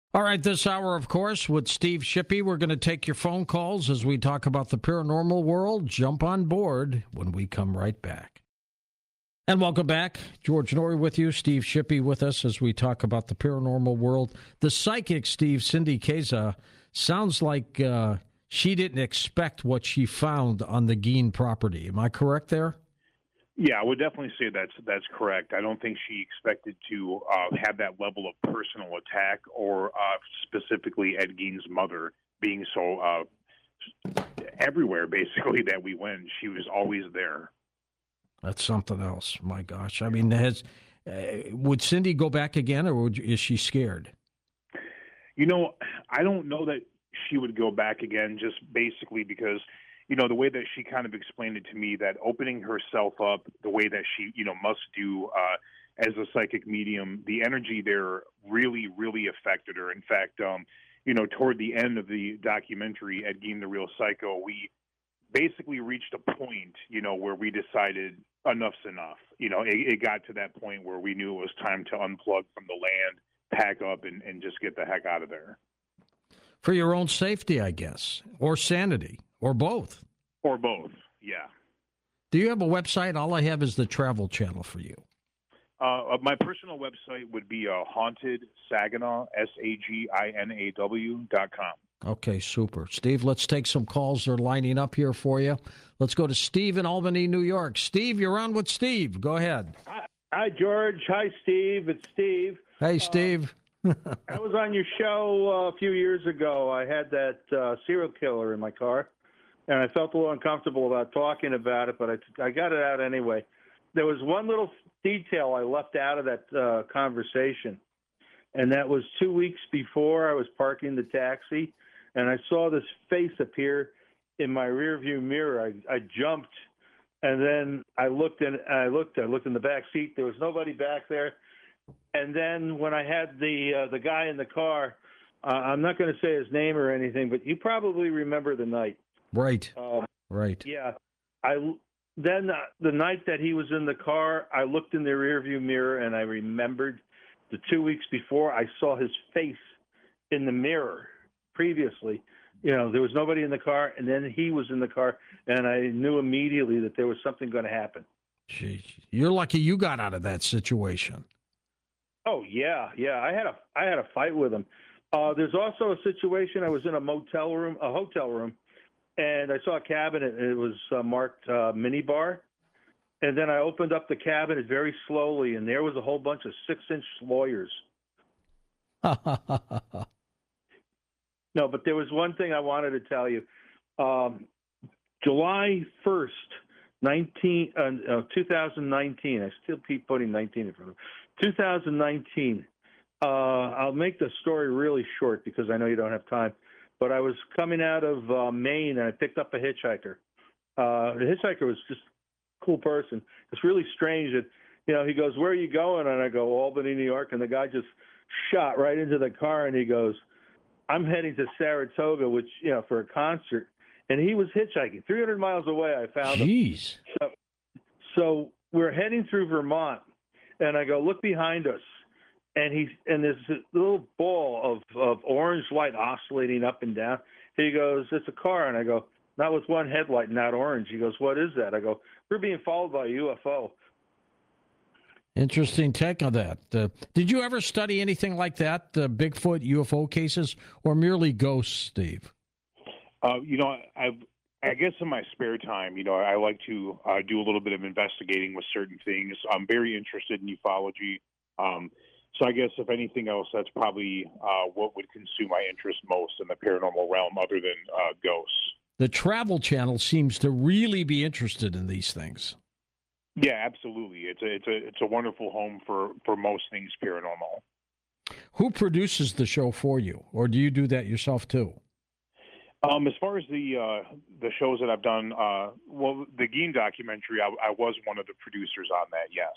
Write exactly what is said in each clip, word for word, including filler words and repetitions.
All right, this hour, of course, with Steve Shippey, we're going to take your phone calls as we talk about the paranormal world. Jump on board when we come right back. And welcome back. George Noory with you, Steve Shippey with us as we talk about the paranormal world. The psychic, Steve, Cindy Keza, sounds like uh, she didn't expect what she found on the Gein property. Am I correct there? Yeah, I would definitely say that's that's correct. I don't think she expected to uh, have that level of personal attack, or uh, specifically Ed Gein's mother being so uh, everywhere. Basically, that we went, she was always there. That's something else. My gosh, I mean, has uh, would Cindy go back again, or would, is she scared? You know, I don't know that she would go back again, just basically because, you know, the way that she kind of explained it to me, that opening herself up the way that she, you know, must do uh, as a psychic medium, the energy there really, really affected her. In fact, um, you know, toward the end of the documentary, Ed Gein, the Real Psycho, we basically reached a point, you know, where we decided enough's enough. You know, it, it got to that point where we knew it was time to unplug from the land, pack up, and, and just get the heck out of there. For your own safety, I guess, or sanity, or both. Or both, yeah. Do you have a website? All I have is the Travel Channel for you. Uh, my personal website would be uh, Haunted Saginaw, S A G I N A W dot com. Okay, super. Steve, let's take some calls. They're lining up here for you. Let's go to Steve in Albany, New York. Steve, you're on with Steve. Go ahead. Hi, hi George. Hi, Steve. It's Steve. Hey, Steve. Uh, I was on your show uh, a few years ago. I had that uh, serial killer in my car, and I felt a little uncomfortable about talking about it, but I, I got it out anyway. There was one little detail I left out of that uh, conversation, and that was two weeks before I was parking the taxi, and I saw this face appear in my rearview mirror. I, I jumped, and then I looked in. I looked. I looked in the back seat. There was nobody back there. And then when I had the uh, the guy in the car, uh, I'm not going to say his name or anything, but you probably remember the night. Right. Um, right. Yeah. I then uh, the night that he was in the car, I looked in the rearview mirror and I remembered the two weeks before I saw his face in the mirror previously. You know, there was nobody in the car, and then he was in the car, and I knew immediately that there was something going to happen. Jeez. You're lucky you got out of that situation. Oh yeah, yeah. I had a I had a fight with him. Uh, there's also a situation. I was in a motel room, a hotel room, and I saw a cabinet. And it was uh, marked uh, mini bar, and then I opened up the cabinet very slowly, and there was a whole bunch of six-inch lawyers. No, but there was one thing I wanted to tell you. Um, July first, nineteen, uh, uh, two thousand nineteen. I still keep putting nineteen in front of it. two thousand nineteen. Uh, I'll make the story really short because I know you don't have time. But I was coming out of uh, Maine and I picked up a hitchhiker. Uh, the hitchhiker was just a cool person. It's really strange that, you know, he goes, "Where are you going?" And I go, "Albany, New York." And the guy just shot right into the car and he goes, "I'm heading to Saratoga, which, you know, for a concert." And he was hitchhiking three hundred miles away. I found Jeez. him. So, so we're heading through Vermont. And I go, "Look behind us." And he's and there's this little ball of, of orange light oscillating up and down. He goes, "It's a car." And I go, "Not with one headlight, not orange." He goes, "What is that?" I go, "We're being followed by a U F O." Interesting take on that. Uh, did you ever study anything like that, the Bigfoot, U F O cases, or merely ghosts, Steve? Uh, you know, I've I guess in my spare time, you know, I like to uh, do a little bit of investigating with certain things. I'm very interested in ufology. Um, so I guess if anything else, that's probably uh, what would consume my interest most in the paranormal realm other than uh, ghosts. The Travel Channel seems to really be interested in these things. Yeah, absolutely. It's a, it's a, it's a wonderful home for, for most things paranormal. Who produces the show for you, or do you do that yourself too? Um, as far as the uh, the shows that I've done, uh, well, the Gein documentary, I, I was one of the producers on that, yes.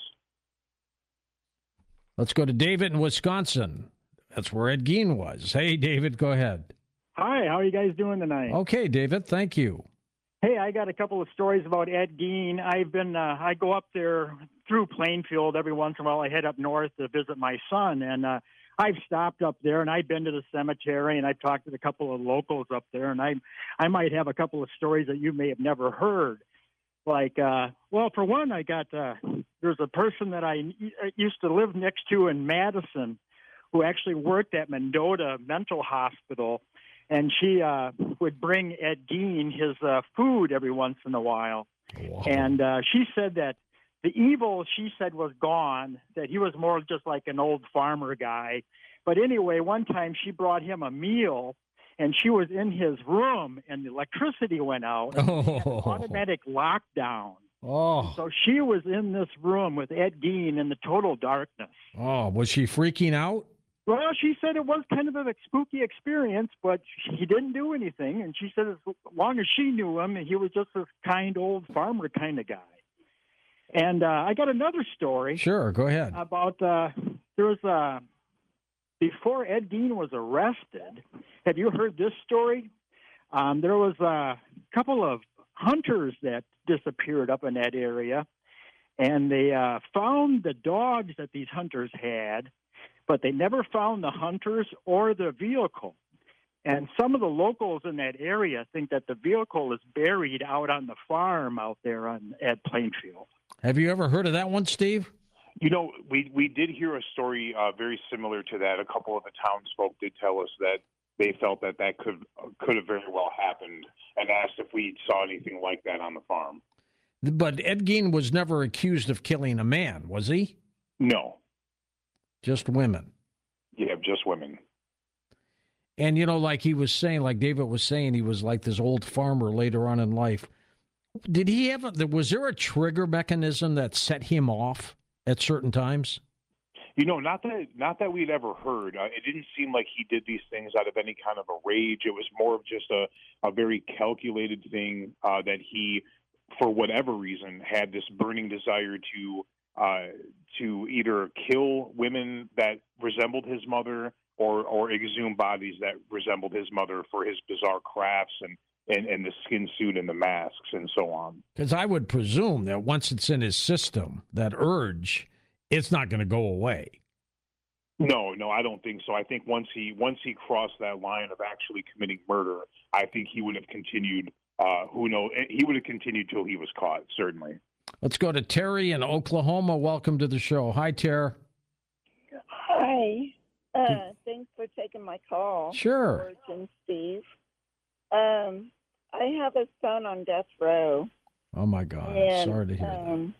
Let's go to David in Wisconsin. That's where Ed Gein was. Hey, David, go ahead. Hi, how are you guys doing tonight? Okay, David, thank you. Hey, I got a couple of stories about Ed Gein. I've been, uh, I go up there through Plainfield every once in a while. I head up north to visit my son, and uh, I've stopped up there and I've been to the cemetery and I've talked to a couple of locals up there, and I I might have a couple of stories that you may have never heard. Like, uh, well, for one, I got uh, there's a person that I used to live next to in Madison, who actually worked at Mendota Mental Hospital, and she uh, would bring Ed Gein his uh, food every once in a while. Wow. And uh, she said that the evil, she said, was gone, that he was more just like an old farmer guy. But anyway, one time she brought him a meal, and she was in his room, and the electricity went out, and he had an Oh. automatic lockdown. Oh. So she was in this room with Ed Gein in the total darkness. Oh, was she freaking out? Well, she said it was kind of a spooky experience, but he didn't do anything. And she said as long as she knew him, he was just this kind old farmer kind of guy. And uh, I got another story. Sure, go ahead. About, uh, there was, uh, before Ed Gein was arrested, have you heard this story? Um, there was a couple of hunters that disappeared up in that area, and they uh, found the dogs that these hunters had, but they never found the hunters or the vehicle. And some of the locals in that area think that the vehicle is buried out on the farm out there on at Plainfield. Have you ever heard of that one, Steve? You know, we we did hear a story uh, very similar to that. A couple of the townsfolk did tell us that they felt that that could could have very well happened, and asked if we saw anything like that on the farm. But Ed Gein was never accused of killing a man, was he? No. Just women. Yeah, just women. And, you know, like he was saying, like David was saying, he was like this old farmer later on in life. Did he have, a, was there a trigger mechanism that set him off at certain times? You know, not that not that we'd ever heard. Uh, it didn't seem like he did these things out of any kind of a rage. It was more of just a, a very calculated thing uh, that he, for whatever reason, had this burning desire to uh, to either kill women that resembled his mother or or exhume bodies that resembled his mother for his bizarre crafts and, and, and the skin suit and the masks and so on. Because I would presume that once it's in his system, that urge, it's not going to go away. No, no, I don't think so. I think once he once he crossed that line of actually committing murder, I think he would have continued. Uh, who knows? He would have continued till he was caught. Certainly. Let's go to Terry in Oklahoma. Welcome to the show. Hi, Terry. Hi. Uh, thanks for taking my call. Sure. George and Steve. Um, I have a son on death row. Oh, my God. And, Sorry to hear um,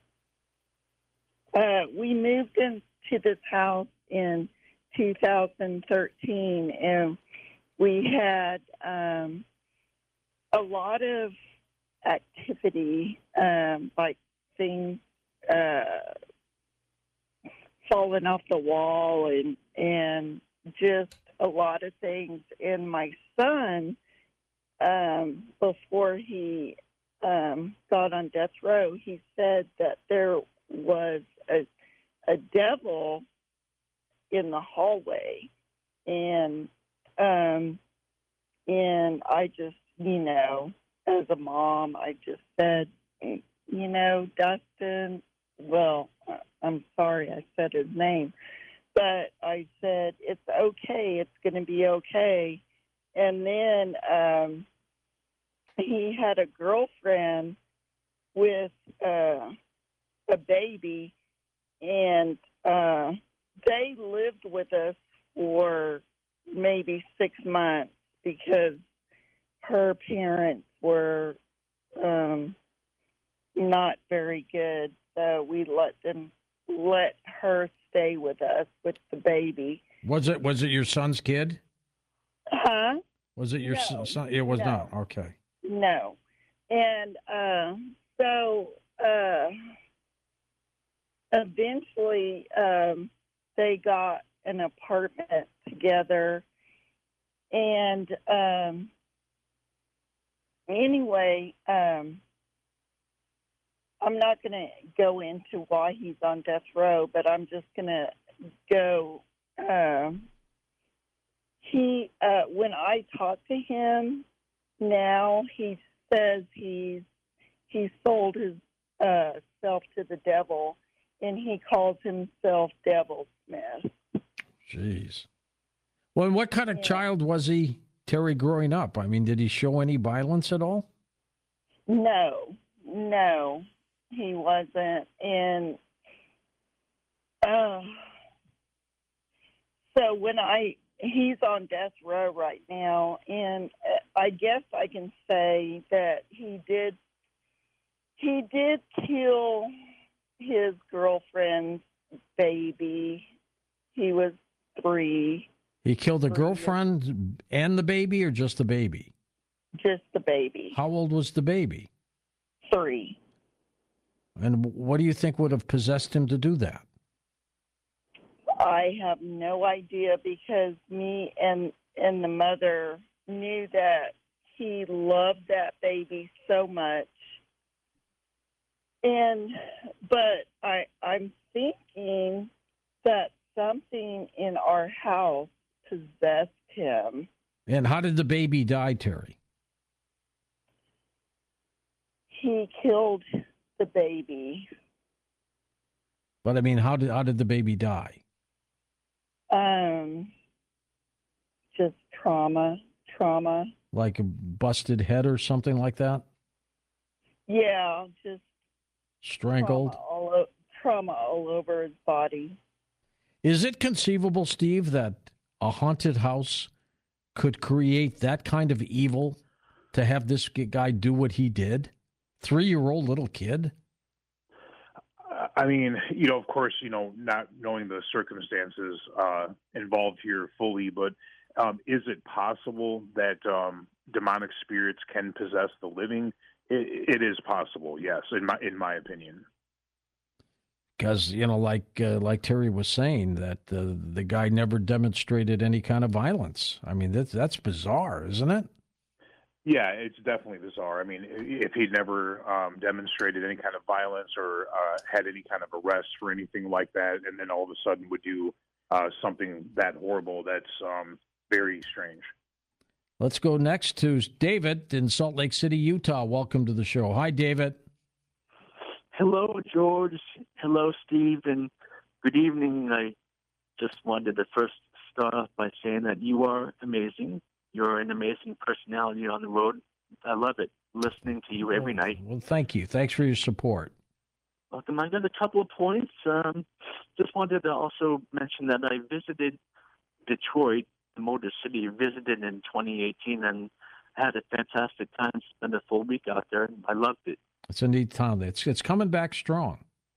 uh, we moved into this house in two thousand thirteen, and we had um, a lot of activity, um, like things uh, falling off the wall and and just a lot of things. And my son, um, before he um, got on death row, he said that there was a, a devil in the hallway, and um, and I just, you know, as a mom, I just said, you know, Dustin, well, I'm sorry I said his name, but I said, it's okay, it's going to be okay. And then um, he had a girlfriend with uh, a baby, and uh, they lived with us for maybe six months because her parents were um, not very good. So we let them let her stay with us with the baby. Was it was it your son's kid? Huh? Was it your No. son? It was No. not. Okay. No. And uh, so uh, eventually um, they got an apartment together. And um, anyway, um, I'm not going to go into why he's on death row, but I'm just going to go. Um, he, uh, when I talk to him now, he says he's he sold his uh, self to the devil, and he calls himself Devil Smith. Jeez. Well, and what kind of Yeah. child was he, Terry, growing up? I mean, did he show any violence at all? No, no, he wasn't. And uh, so when I, he's on death row right now, and uh, I guess I can say that he did, he did kill his girlfriend's baby. He was three, He killed the Three. girlfriend and the baby, or just the baby? just the baby, How old was the baby? three. And what do you think would have possessed him to do that? I have no idea because me and and the mother knew that he loved that baby so much. And but I I'm thinking that something in our house possessed him. And how did the baby die, Terry? He killed the baby. But I mean, how did how did the baby die? Um just trauma, trauma. Like a busted head or something like that? Yeah, just Strangled? trauma all, o- trauma all over his body. Is it conceivable, Steve, that a haunted house could create that kind of evil to have this g- guy do what he did? Three-year-old little kid? I mean, you know, of course, you know, not knowing the circumstances uh, involved here fully, but um, is it possible that um, demonic spirits can possess the living? It, it is possible, yes, in my in my opinion. Because, you know, like uh, like Terry was saying, that uh, the guy never demonstrated any kind of violence. I mean, that's, that's bizarre, isn't it? Yeah, it's definitely bizarre. I mean, if he'd never um, demonstrated any kind of violence or uh, had any kind of arrest for anything like that, and then all of a sudden would do uh, something that horrible, that's um, very strange. Let's go next to David in Salt Lake City, Utah. Welcome to the show. Hi, David. Hello, George. Hello, Steve, and good evening. I just wanted to first start off by saying that you are amazing. You're an amazing personality on the road. I love it, listening to you every night. Well, thank you. Thanks for your support. Welcome. I got a couple of points. Um, just wanted to also mention that I visited Detroit, the Motor City, visited in twenty eighteen, and had a fantastic time. Spent a full week out there. I loved it. It's a neat town. It's, it's coming back strong.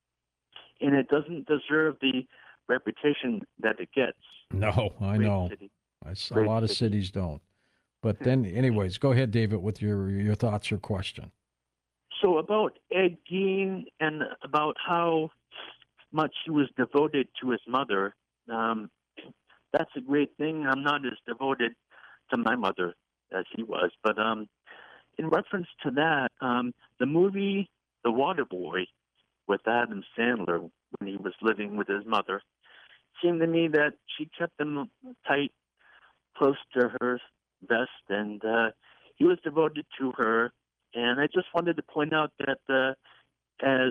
And it doesn't deserve the reputation that it gets. No, I Great know. city. I s- A Great lot of city. cities don't. But then, anyways, go ahead, David, with your, your thoughts or question. So about Ed Gein and about how much he was devoted to his mother, um, that's a great thing. I'm not as devoted to my mother as he was. But um, in reference to that, um, the movie The Waterboy with Adam Sandler when he was living with his mother, seemed to me that she kept him tight, close to her vest, and uh, he was devoted to her. And I just wanted to point out that uh, as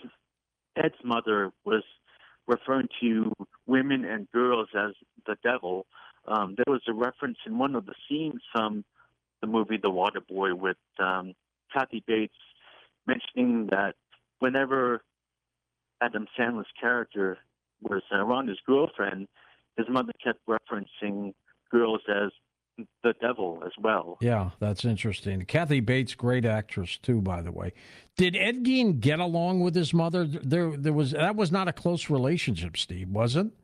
Ed's mother was referring to women and girls as the devil, um, there was a reference in one of the scenes from the movie The Waterboy with um, Kathy Bates mentioning that whenever Adam Sandler's character was around his girlfriend, his mother kept referencing girls as the devil as well. Yeah, that's interesting. Kathy Bates, great actress too, by the way. Did Ed Gein get along with his mother? There, there was that was not a close relationship, Steve, was it?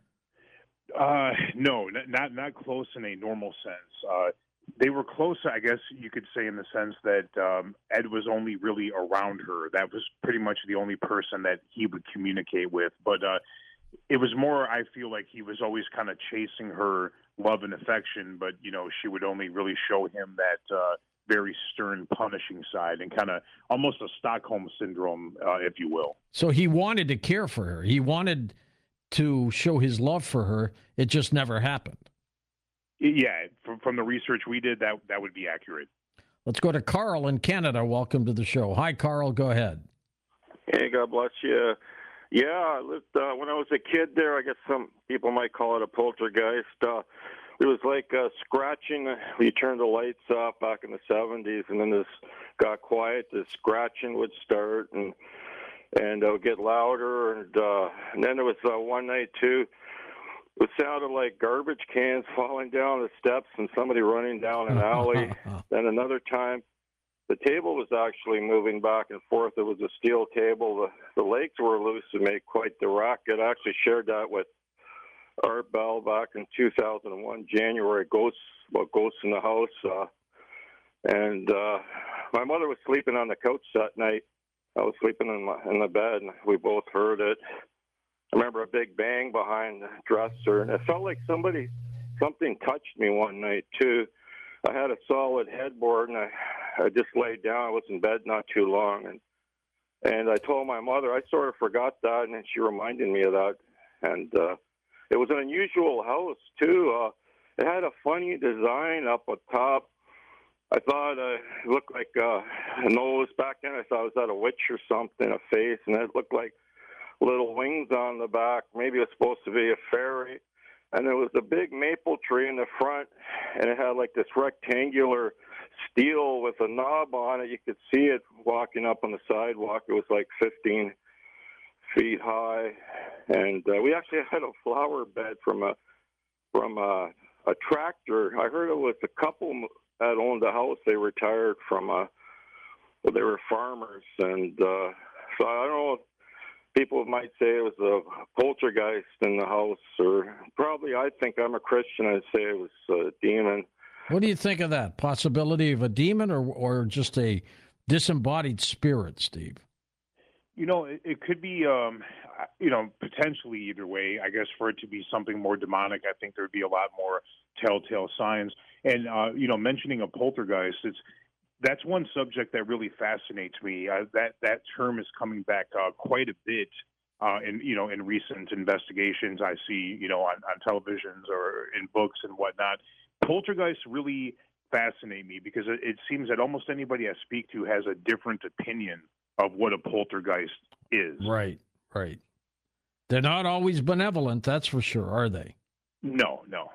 Uh, no, n- not not close in a normal sense. Uh, they were close, I guess you could say, in the sense that um, Ed was only really around her. That was pretty much the only person that he would communicate with. But uh, it was more, I feel like he was always kind of chasing her love and affection, but, you know, she would only really show him that uh, very stern, punishing side, and kind of almost a Stockholm syndrome, uh, if you will. So he wanted to care for her. He wanted to show his love for her. It just never happened. Yeah, from, from the research we did, that that would be accurate. Let's go to Carl in Canada. Welcome to the show. Hi, Carl. Go ahead. Hey, God bless you. Yeah, I lived, uh, when I was a kid there, I guess some people might call it a poltergeist. Uh, it was like uh, scratching. You turned the lights off back in the seventies, and then this got quiet. The scratching would start, and and it would get louder. And, uh, and then there was uh, one night, too, it sounded like garbage cans falling down the steps and somebody running down an alley. Then another time, the table was actually moving back and forth. It was a steel table. The, the legs were loose and made quite the racket. I actually shared that with Art Bell back in two thousand one, January, Ghosts, about Ghosts in the House. Uh, and uh, my mother was sleeping on the couch that night. I was sleeping in, my, in the bed, and we both heard it. I remember a big bang behind the dresser, and it felt like somebody, something touched me one night, too. I had a solid headboard, and I, I just laid down. I was in bed not too long, and and I told my mother. I sort of forgot that, and then she reminded me of that. And uh, it was an unusual house, too. Uh, it had a funny design up at top. I thought uh, it looked like uh, a nose. Back then, I thought it was that a witch or something, a face, and it looked like little wings on the back. Maybe it was supposed to be a fairy. And there was a big maple tree in the front, and it had like this rectangular steel with a knob on it. You could see it walking up on the sidewalk. It was like fifteen feet high, and uh, we actually had a flower bed from a from a, a tractor. I heard it was a couple that owned the house. They retired from a, well, they were farmers, and uh, so I don't know. People might say it was a poltergeist in the house, or probably I think I'm a Christian. I'd say it was a demon. What do you think of that? Possibility of a demon or, or just a disembodied spirit, Steve? You know, it, it could be, um, you know, potentially either way. I guess for it to be something more demonic, I think there would be a lot more telltale signs. And, uh, you know, mentioning a poltergeist, it's that's one subject that really fascinates me. Uh, that that term is coming back uh, quite a bit uh, in you know in recent investigations I see you know on, on televisions or in books and whatnot. Poltergeists really fascinate me because it, it seems that almost anybody I speak to has a different opinion of what a poltergeist is. Right, right. They're not always benevolent, that's for sure, are they? No, no.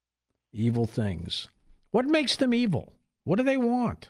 Evil things. What makes them evil? What do they want?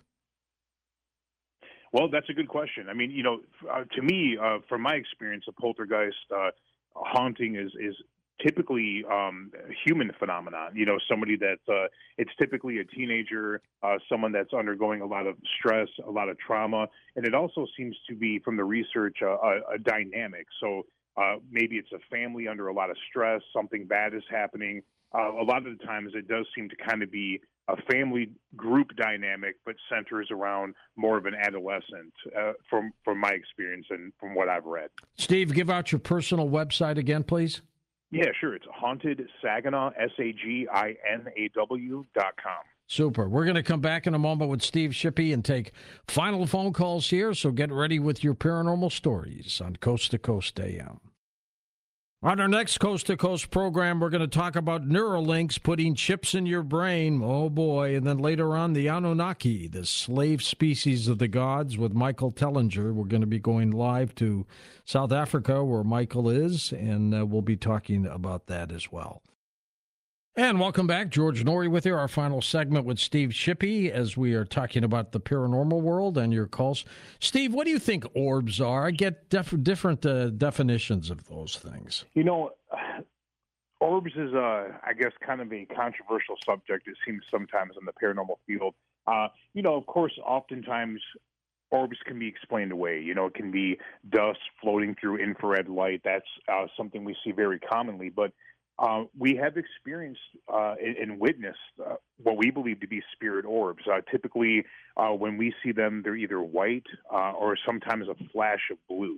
Well, that's a good question. I mean, you know, uh, to me, uh, from my experience, a poltergeist uh, haunting is is typically um, a human phenomenon. You know, somebody that uh, it's typically a teenager, uh, someone that's undergoing a lot of stress, a lot of trauma, and it also seems to be, from the research, uh, a, a dynamic. So uh, maybe it's a family under a lot of stress, something bad is happening. Uh, a lot of the times, it does seem to kind of be a family group dynamic, but centers around more of an adolescent, uh, from from my experience and from what I've read. Steve, give out your personal website again, please. Yeah, sure. It's Haunted Saginaw, S A G I N A W dot com. Super. We're going to come back in a moment with Steve Shippey and take final phone calls here, so get ready with your paranormal stories on Coast to Coast A M. On our next Coast to Coast program, we're going to talk about Neuralinks putting chips in your brain. Oh, boy. And then later on, the Anunnaki, the slave species of the gods, with Michael Tellinger. We're going to be going live to South Africa, where Michael is, and uh, we'll be talking about that as well. And welcome back. George Noory with you, our final segment with Steve Shippey, as we are talking about the paranormal world and your calls. Steve, what do you think orbs are? I get def- different uh, definitions of those things. You know, orbs is, uh, I guess, kind of a controversial subject, it seems sometimes in the paranormal field. Uh, you know, of course, oftentimes orbs can be explained away. You know, it can be dust floating through infrared light. That's uh, something we see very commonly. But Uh, we have experienced uh, and, and witnessed uh, what we believe to be spirit orbs. Uh, typically, uh, when we see them, they're either white uh, or sometimes a flash of blue.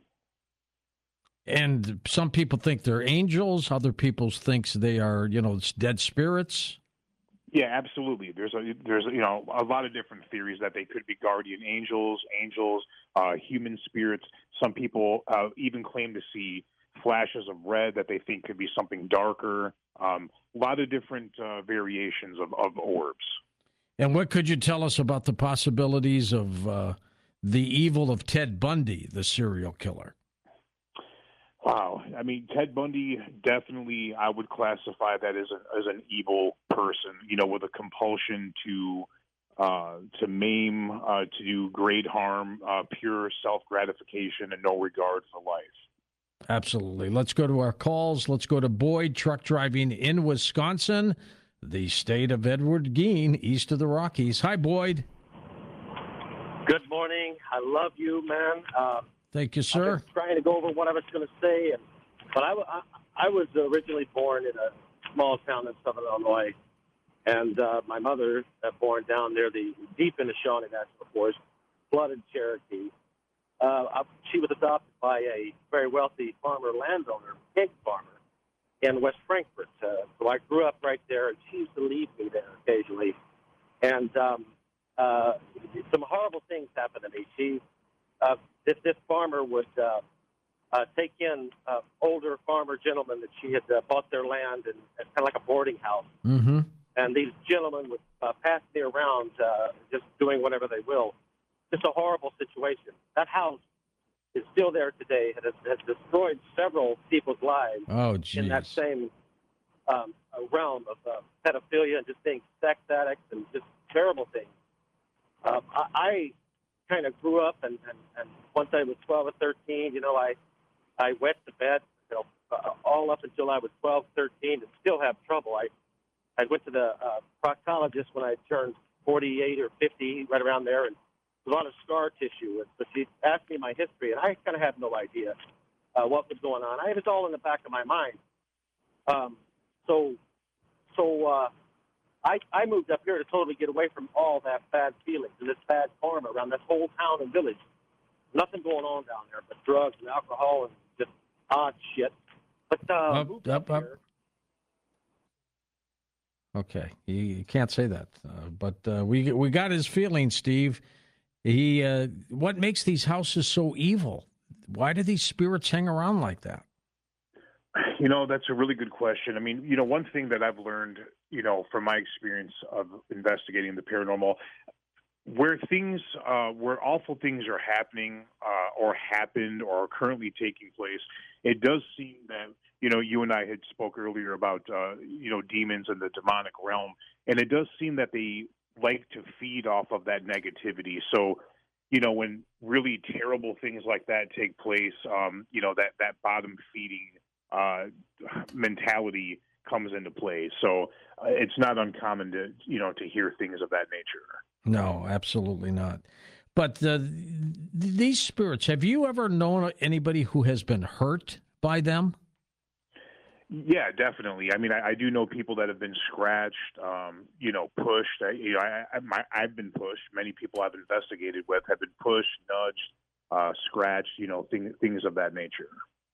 And some people think they're angels. Other people think they are, you know, dead spirits. Yeah, absolutely. There's a there's you know a lot of different theories that they could be guardian angels, angels, uh, human spirits. Some people uh, even claim to see flashes of red that they think could be something darker. Um, a lot of different uh, variations of, of orbs. And what could you tell us about the possibilities of uh, the evil of Ted Bundy, the serial killer? Uh, I mean, Ted Bundy definitely, I would classify that as, a, as an evil person, you know, with a compulsion to uh, to maim, uh, to do great harm, uh, pure self-gratification and no regard for life. Absolutely. Let's go to our calls. Let's go to Boyd, truck driving in Wisconsin, the state of Edward Gein, east of the Rockies. Hi, Boyd. Good morning. I love you, man. Uh, Thank you, sir. I've been trying to go over what I was going to say, and but I, I, I was originally born in a small town in southern Illinois, and uh, my mother, uh, born down there, the deep in the Shawnee National Forest, blooded Cherokee. Uh, she was adopted by a very wealthy farmer landowner, pig farmer, in West Frankfort. Uh, so I grew up right there, and she used to leave me there occasionally. And um, uh, some horrible things happened to me. She, uh, this, this farmer would uh, uh, take in uh, older farmer gentlemen that she had uh, bought their land, and it's kind of like a boarding house. Mm-hmm. And these gentlemen would uh, pass me around, uh, just doing whatever they will. Just a horrible situation. That house is still there today. It has, has destroyed several people's lives Oh, geez. in that same um, realm of uh, pedophilia and just being sex addicts and just terrible things. Um, I, I kind of grew up, and, and, and once I was twelve or thirteen, you know, I I went to bed, you know, uh, all up until I was twelve, thirteen, and still have trouble. I I went to the uh, proctologist when I turned forty-eight or fifty, right around there, and a lot of scar tissue. But she asked me my history, and I kind of had no idea uh, what was going on. I had it all in the back of my mind. Um, so, so uh, I, I moved up here to totally get away from all that bad feelings and this bad karma around this whole town and village. Nothing going on down there but drugs and alcohol and just odd shit. But uh, Up, moved up, up, up. here. Okay, you, you can't say that, uh, but uh, we we got his feelings, Steve. He, uh, what makes these houses so evil? Why do these spirits hang around like that? You know, that's a really good question. I mean, you know, one thing that I've learned, you know, from my experience of investigating the paranormal, where things, uh, where awful things are happening uh, or happened or are currently taking place, it does seem that, you know, you and I had spoke earlier about, uh, you know, demons and the demonic realm, and it does seem that they like to feed off of that negativity. So, you know, when really terrible things like that take place, um, you know, that, that bottom feeding uh, mentality comes into play. So uh, it's not uncommon to, you know, to hear things of that nature. No, absolutely not. But uh, these spirits, have you ever known anybody who has been hurt by them? Yeah, definitely. I mean, I, I do know people that have been scratched, um, you know, pushed. I, you know, I, I, my, I've been pushed. Many people I've investigated with have been pushed, nudged, uh, scratched, you know, thing, things of that nature.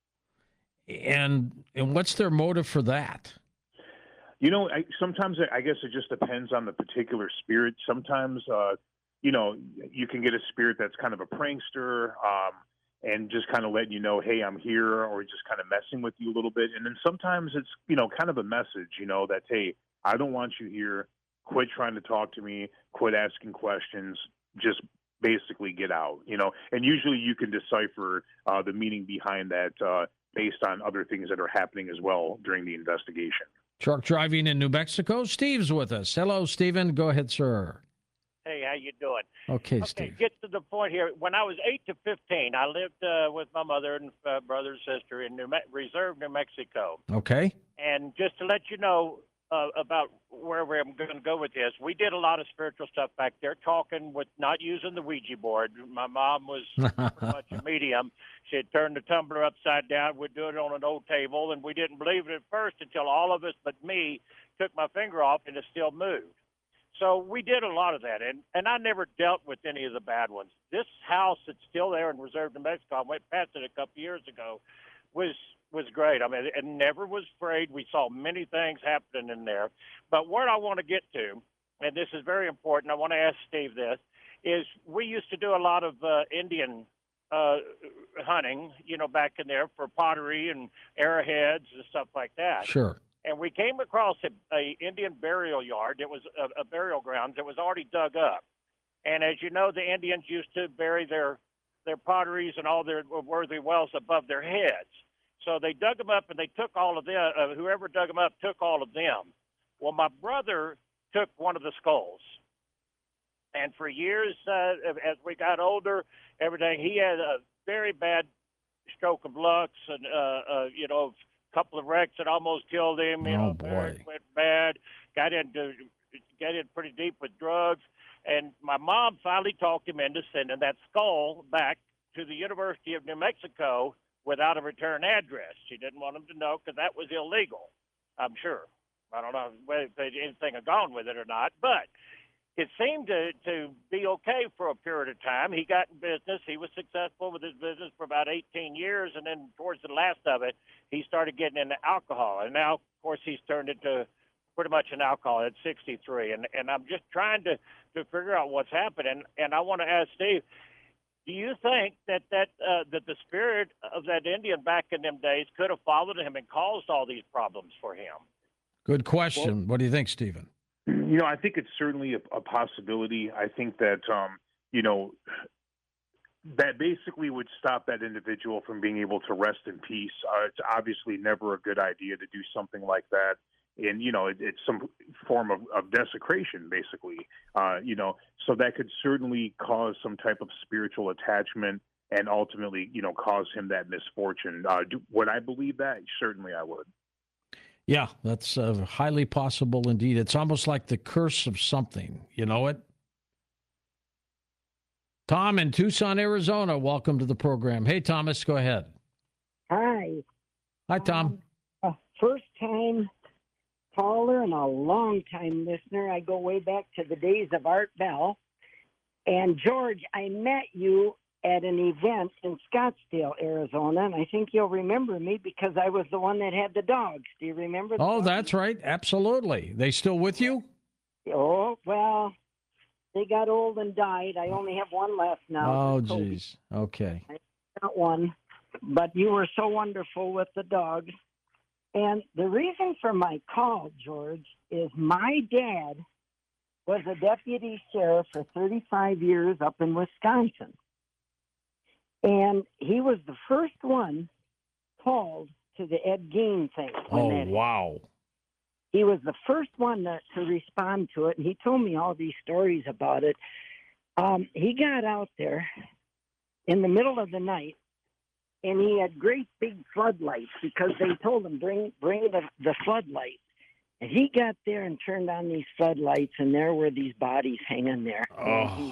And and what's their motive for that? You know, I, sometimes I guess it just depends on the particular spirit. Sometimes, uh, you know, you can get a spirit that's kind of a prankster, um, and just kind of letting you know, hey, I'm here, or just kind of messing with you a little bit. And then sometimes it's, you know, kind of a message, you know, that, hey, I don't want you here. Quit trying to talk to me. Quit asking questions. Just basically get out, you know. And usually you can decipher uh, the meaning behind that uh, based on other things that are happening as well during the investigation. Truck driving in New Mexico. Steve's with us. Hello, Steven. Go ahead, sir. Hey, how you doing? Okay, Okay, Steve. get to the point here. When I was eight to fifteen, I lived uh, with my mother and uh, brother and sister in New Me- Reserve, New Mexico. Okay. And just to let you know uh, about where we're going to go with this, we did a lot of spiritual stuff back there, talking with not using the Ouija board. My mom was pretty much a medium. She had turned the tumbler upside down. We'd do it on an old table, and we didn't believe it at first until all of us but me took my finger off and it still moved. So we did a lot of that, and, and I never dealt with any of the bad ones. This house that's still there in Reserve, New Mexico, I went past it a couple years ago, was was great. I mean, it never was afraid. We saw many things happening in there. But where I want to get to, and this is very important, I want to ask Steve this, is we used to do a lot of uh, Indian uh, hunting, you know, back in there for pottery and arrowheads and stuff like that. Sure. And we came across a, a Indian burial yard. It was a, a burial ground that was already dug up. And as you know, the Indians used to bury their their potteries and all their worthy wells above their heads. So they dug them up and they took all of them. Uh, whoever dug them up took all of them. Well, my brother took one of the skulls. And for years, uh, as we got older, everything, he had a very bad stroke of luck and, uh, uh, you know, a couple of wrecks that almost killed him. You Oh, know, boy. went bad, got into, got in pretty deep with drugs. And my mom finally talked him into sending that skull back to the University of New Mexico without a return address. She didn't want him to know because that was illegal, I'm sure. I don't know whether anything had gone with it or not, but it seemed to, to be okay for a period of time. He got in business. He was successful with his business for about eighteen years, and then towards the last of it, he started getting into alcohol. And now, of course, he's turned into pretty much an alcoholic at sixty-three. And, and I'm just trying to, to figure out what's happened. And, and I want to ask Steve, do you think that that, uh, that the spirit of that Indian back in them days could have followed him and caused all these problems for him? Good question. Well, what do you think, Stephen? You know, I think it's certainly a, a possibility. I think that, um, you know, that basically would stop that individual from being able to rest in peace. Uh, it's obviously never a good idea to do something like that. And, you know, it, it's some form of, of desecration, basically. Uh, you know, so that could certainly cause some type of spiritual attachment and ultimately, you know, cause him that misfortune. Uh, do, would I believe that? Certainly I would. Yeah, that's uh, highly possible indeed. It's almost like the curse of something. You know it? Tom in Tucson, Arizona, welcome to the program. Hey, Thomas, go ahead. Hi. Hi, Tom. Um, first time caller and a long time listener. I go way back to the days of Art Bell. And George, I met you at an event in Scottsdale, Arizona, and I think you'll remember me because I was the one that had the dogs. Do you remember? The Oh, dogs? that's right. Absolutely. They still with you? Oh, well, they got old and died. I only have one left now. Oh, Just Toby. geez. Okay. I got one. But you were so wonderful with the dogs. And the reason for my call, George, is my dad was a deputy sheriff for thirty-five years up in Wisconsin. And he was the first one called to the Ed Gein thing. Oh, that, wow. He was the first one to, to respond to it, and he told me all these stories about it. Um, he got out there in the middle of the night, and he had great big floodlights because they told him, bring bring the, the floodlight. And he got there and turned on these floodlights, and there were these bodies hanging there. Oh. He,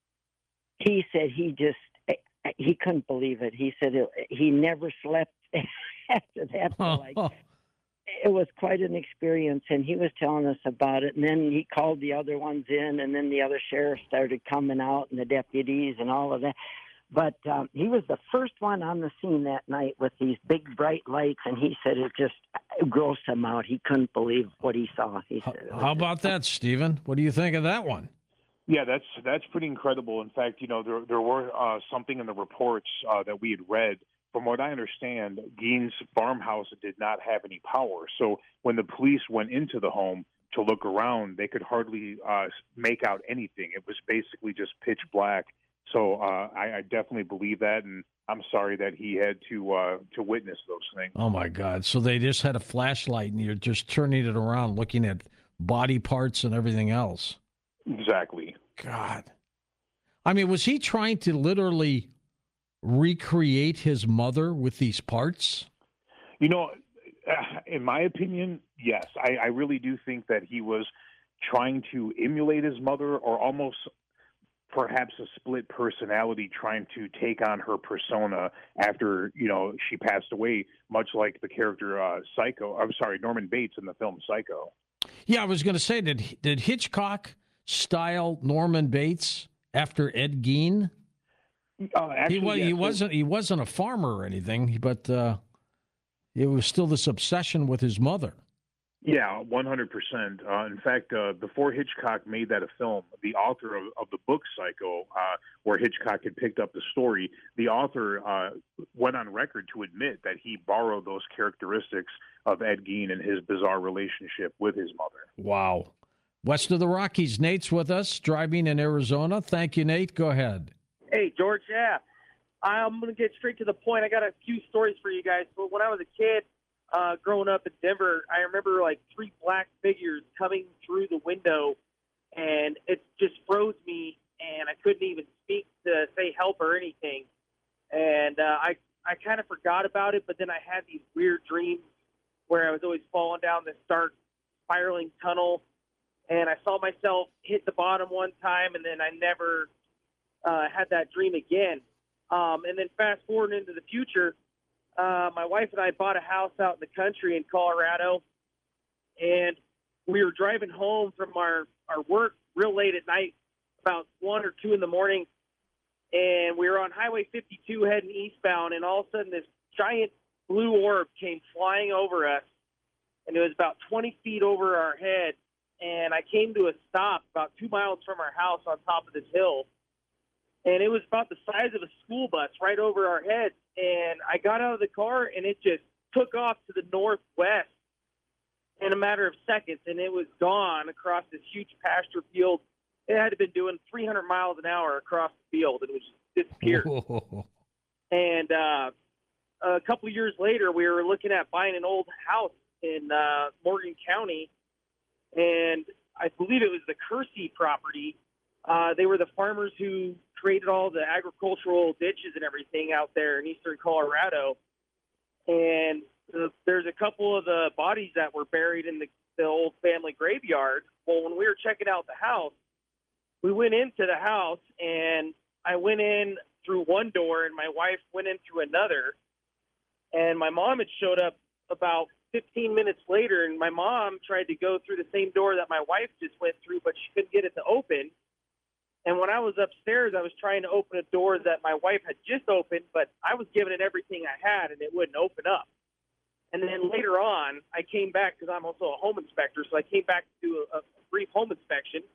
he said he just, he couldn't believe it. He said it, he never slept after that. For like, it was quite an experience, and he was telling us about it. And then he called the other ones in, and then the other sheriffs started coming out, and the deputies and all of that. But um, he was the first one on the scene that night with these big bright lights, and he said it just grossed him out. He couldn't believe what he saw. He said, How about that, Stephen? What do you think of that one? Yeah, that's that's pretty incredible. In fact, you know, there there were uh, something in the reports uh, that we had read. From what I understand, Gein's farmhouse did not have any power. So when the police went into the home to look around, they could hardly uh, make out anything. It was basically just pitch black. So uh, I, I definitely believe that, and I'm sorry that he had to uh, to witness those things. Oh, my God. So they just had a flashlight, and you're just turning it around, looking at body parts and everything else. Exactly. God. I mean, was he trying to literally recreate his mother with these parts? You know, in my opinion, yes. I, I really do think that he was trying to emulate his mother, or almost perhaps a split personality, trying to take on her persona after, you know, she passed away, much like the character uh, Psycho. I'm sorry, Norman Bates in the film Psycho. Yeah, I was going to say, did did Hitchcock style Norman Bates after Ed Gein? Uh, actually, he was, yes. he wasn't he wasn't a farmer or anything, but uh, it was still this obsession with his mother. Yeah, one hundred percent. Uh, in fact, uh, before Hitchcock made that a film, the author of, of the book Psycho, uh, where Hitchcock had picked up the story, the author uh, went on record to admit that he borrowed those characteristics of Ed Gein and his bizarre relationship with his mother. Wow. West of the Rockies, Nate's with us, driving in Arizona. Thank you, Nate. Go ahead. Hey, George, yeah. I'm going to get straight to the point. I got a few stories for you guys. But when I was a kid, uh, growing up in Denver, I remember like three black figures coming through the window, and it just froze me, and I couldn't even speak to say help or anything. And uh, I, I kind of forgot about it, but then I had these weird dreams where I was always falling down this dark, spiraling tunnel, and I saw myself hit the bottom one time, and then I never uh, had that dream again. Um, and then fast forward into the future, uh, my wife and I bought a house out in the country in Colorado, and we were driving home from our, our work real late at night, about one or two in the morning, and we were on Highway fifty-two heading eastbound, and all of a sudden this giant blue orb came flying over us, and it was about twenty feet over our head, and I came to a stop about two miles from our house on top of this hill, and it was about the size of a school bus right over our heads, and I got out of the car, and it just took off to the northwest in a matter of seconds, and it was gone across this huge pasture field. It had been doing three hundred miles an hour across the field, and it was just disappeared. Whoa. And uh, a couple of years later, we were looking at buying an old house in uh, Morgan County, and I believe it was the Kersey property. Uh, they were the farmers who created all the agricultural ditches and everything out there in eastern Colorado. And uh, there's a couple of the bodies that were buried in the, the old family graveyard. Well, when we were checking out the house, we went into the house, and I went in through one door, and my wife went in through another. And my mom had showed up about fifteen minutes later, and my mom tried to go through the same door that my wife just went through, but she couldn't get it to open. And when I was upstairs, I was trying to open a door that my wife had just opened, but I was giving it everything I had, and it wouldn't open up. And then later on, I came back because I'm also a home inspector, so I came back to do a, a brief home inspection,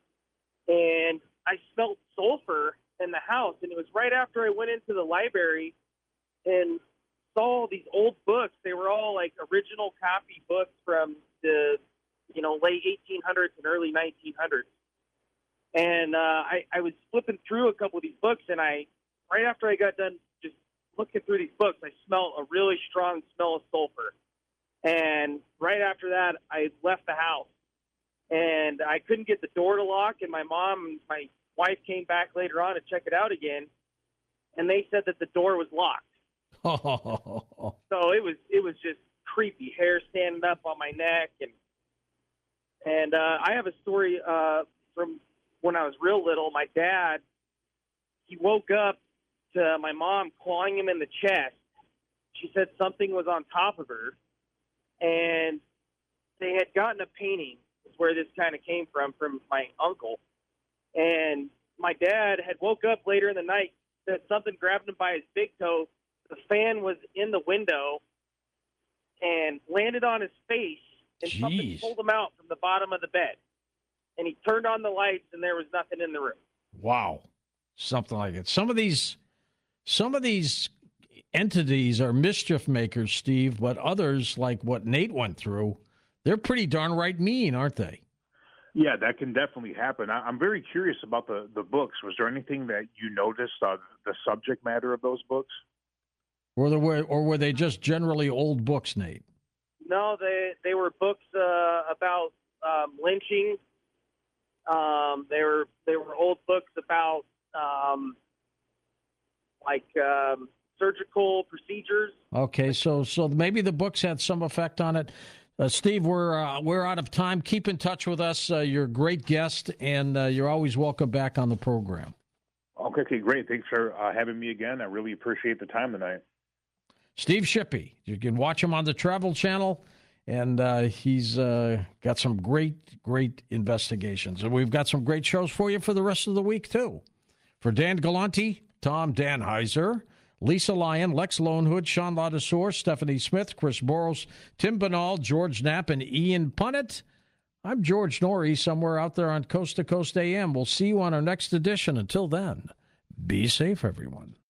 and I smelled sulfur in the house. And it was right after I went into the library and saw these old books. They were all like original copy books from the, you know, late eighteen hundreds and early nineteen hundreds. And uh, I, I was flipping through a couple of these books, and I, right after I got done just looking through these books, I smelled a really strong smell of sulfur. And right after that, I left the house. And I couldn't get the door to lock, and my mom and my wife came back later on to check it out again, and they said that the door was locked. Oh. So it was it was just creepy, hair standing up on my neck, and and uh, I have a story uh, from when I was real little. My dad, he woke up to my mom clawing him in the chest. She said something was on top of her, and they had gotten a painting. Where this kind of came from, from my uncle. And my dad had woke up later in the night, said something grabbed him by his big toe. The fan was in the window and landed on his face, and Jeez. something pulled him out from the bottom of the bed. And he turned on the lights, and there was nothing in the room. Wow. Something like it. Some of these, some of these entities are mischief makers, Steve, but others, like what Nate went through, they're pretty darn right mean, aren't they? Yeah, that can definitely happen. I, I'm very curious about the, the books. Was there anything that you noticed, uh, the subject matter of those books? Or, the, or were they just generally old books, Nate? No, they they were books uh, about um, lynching. Um, they were they were old books about um, like um, surgical procedures. Okay, so so maybe the books had some effect on it. Uh, Steve, we're uh, we're out of time. Keep in touch with us. Uh, you're a great guest, and uh, you're always welcome back on the program. Okay, okay, great. Thanks for uh, having me again. I really appreciate the time tonight. Steve Shippey. You can watch him on the Travel Channel, and uh, he's uh, got some great, great investigations. And we've got some great shows for you for the rest of the week, too. For Dan Galante, Tom Danheiser, Lisa Lyon, Lex Lonehood, Sean Ladouceur, Stephanie Smith, Chris Boros, Tim Banal, George Knapp, and Ian Punnett. I'm George Norrie, somewhere out there on Coast to Coast A M. We'll see you on our next edition. Until then, be safe, everyone.